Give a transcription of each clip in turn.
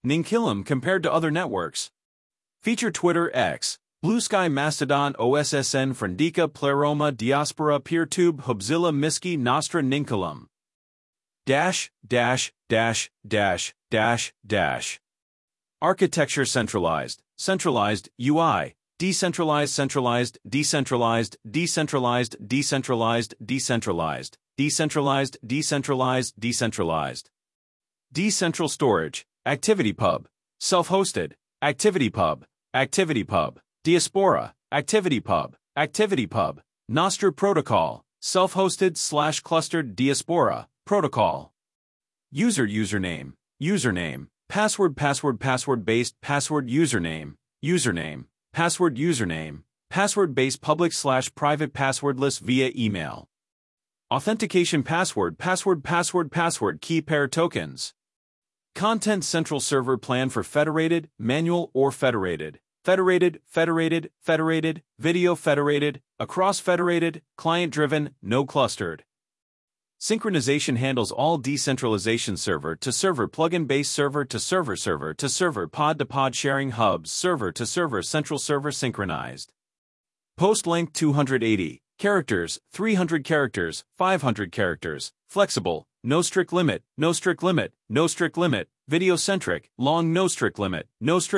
Ninkilim compared to other networks. Feature Twitter X, Blue Sky Mastodon OSSN Frendika Pleroma Diaspora PeerTube Hubzilla Miski Nostra Ninkilim. Architecture centralized, centralized, UI, decentralized, centralized, decentralized, decentralized, decentralized, decentralized, decentralized, decentralized, decentralized. Decentral storage, ActivityPub, self-hosted, ActivityPub, ActivityPub, Diaspora, ActivityPub, ActivityPub, Nostra Protocol, self-hosted / clustered Diaspora, Protocol. Username, password based password username, password based public / private passwordless via email. Authentication password key pair tokens. Content central server plan for federated, manual or federated, video federated, across federated, client-driven, no clustered. Synchronization handles all decentralization server-to-server plugin-based server-to-server pod-to-pod sharing hubs server-to-server central server synchronized. Post length 280 characters, 300 characters, 500 characters, flexible, no strict limit, video-centric, long no strict limit,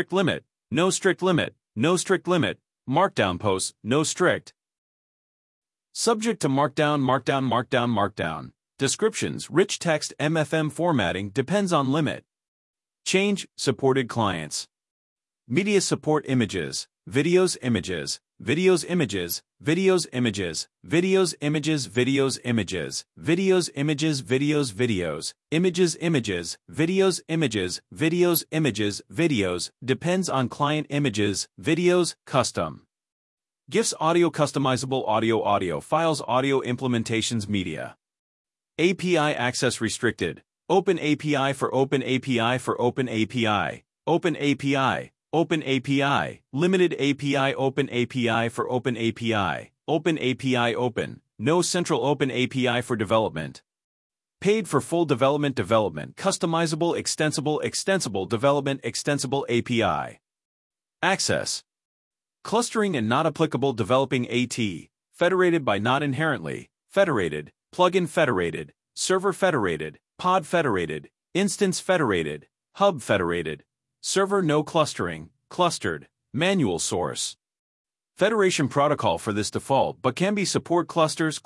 markdown posts, no strict. Subject to markdown. Descriptions, rich text, MFM formatting depends on limit. Change, supported clients. Media support images, videos images, videos images, videos images, videos images, videos images, videos images, videos videos, images images, videos images, videos images, videos, depends on client images, videos, custom. GIFs audio customizable audio files audio implementations media. API access restricted. Open API for Open API for Open API. Open API. Open API. Limited API Open API for Open API. Open API Open. No central Open API for development. Paid for full development customizable extensible development extensible API. Access. Clustering and not applicable developing AT, federated by not inherently, federated, plugin federated, server federated, pod federated, instance federated, hub federated, server no clustering, clustered, manual source. Federation protocol for this default but can be support clusters,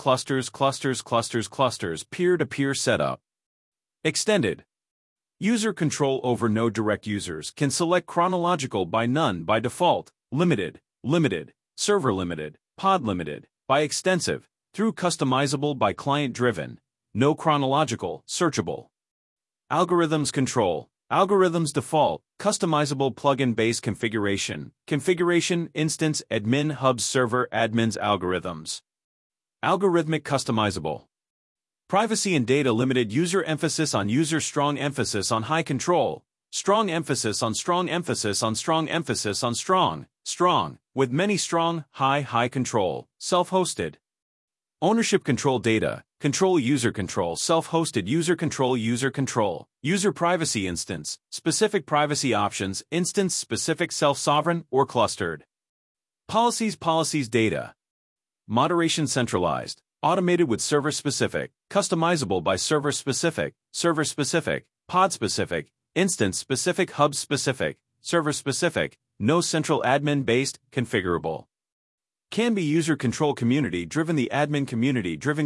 peer-to-peer setup. Extended. User control over no direct users can select chronological by none by default, limited, server limited, pod limited, by extensive, through customizable by client-driven, no chronological, searchable. Algorithms control, algorithms default, customizable plugin-based configuration, instance, admin, hubs, server, admins, algorithms. Algorithmic customizable. Privacy and data limited user emphasis on user strong emphasis on high control, strong emphasis on strong emphasis on strong emphasis on strong, with many strong, high control, self-hosted. Ownership control data, control user control self-hosted user control user privacy instance, specific privacy options instance specific self-sovereign or clustered. Policies data. Moderation centralized, automated with server-specific, customizable by server-specific, pod-specific, instance-specific, hub-specific, server-specific, no central admin-based, configurable. Can be user control community-driven the admin community-driven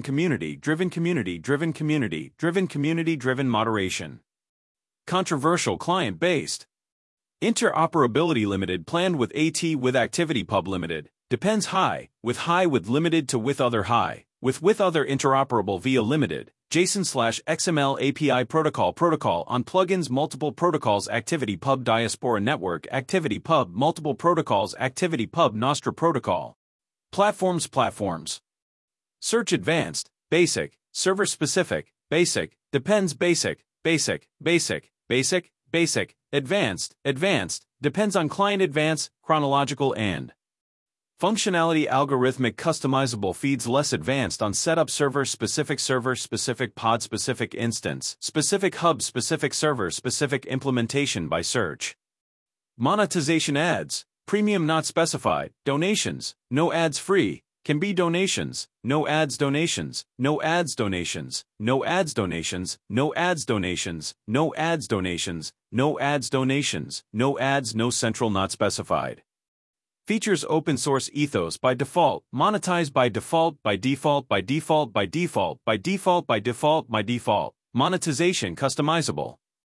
moderation. Controversial client-based. Interoperability limited planned with AT with ActivityPub limited, depends high with limited to with other high, with other interoperable via limited, JSON/XML API protocol on plugins multiple protocols ActivityPub Diaspora Network ActivityPub multiple protocols ActivityPub Nostra Protocol. Platforms. Search advanced, basic, server specific, basic, depends basic, advanced, depends on client advance, chronological and Functionality algorithmic customizable feeds less advanced on setup server-specific pod-specific instance, specific hub-specific server-specific implementation by search. Monetization ads, premium not specified, donations, no ads free, can be donations, no ads donations, no ads donations, no ads donations, no ads donations, no ads donations, no ads donations, no ads no central not specified. Features open source ethos by default, monetize by default, by default, by default, by default, by default, by default, by default. Monetization customizable.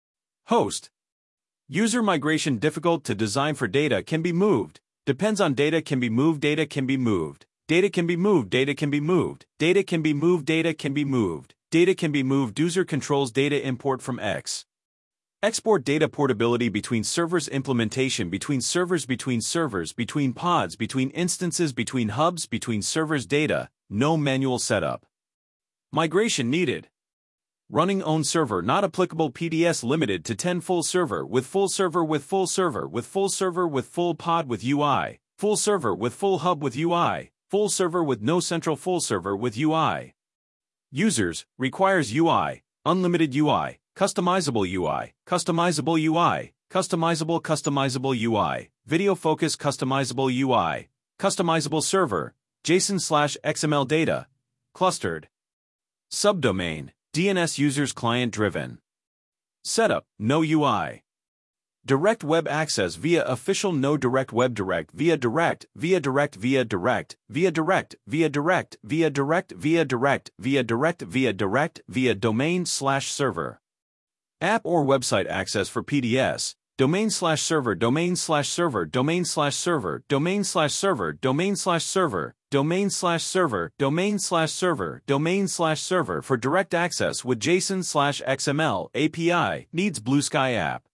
Host. User migration difficult to design for data can be moved. Depends on data can be moved, data can be moved. Data can be moved, data can be moved. Data can be moved, data can be moved. Data can be moved. User controls data import from X. Export data portability between servers, implementation between servers, between pods, between instances, between hubs, between servers. Data, no manual setup. Migration needed. Running own server not applicable. PDS limited to 10 full server with full server with full server with full server with full pod with UI, full server with full hub with UI, full server with no central, full server with UI. Users, requires UI, unlimited UI. Customizable UI, customizable UI, customizable UI, video focus customizable UI, customizable server, JSON/XML data, clustered. Subdomain, DNS users client driven. Setup, no UI. Direct web access via official no direct web direct via direct via direct via direct via direct via direct via direct via direct via direct via direct via domain/server. App or website access for PDS, domain/server, domain/server, domain/server, domain/server, domain/server, domain/server, domain/server, domain/server for direct access with JSON/XML API, needs Blue Sky app.